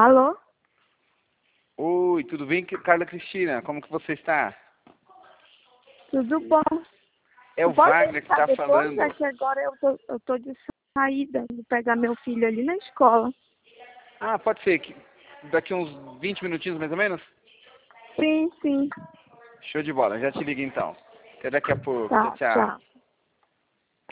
Alô? Oi, tudo bem, Carla Cristina? Como que você está? Tudo bom? É o Pode Wagner que ligar está depois, falando. é que agora eu tô de saída, vou pegar meu filho ali na escola. Ah, pode ser que daqui uns 20 minutinhos mais ou menos? Sim, sim. Show de bola, já te ligo então. Até daqui a pouco. Tchau, Tá, tchau. tchau.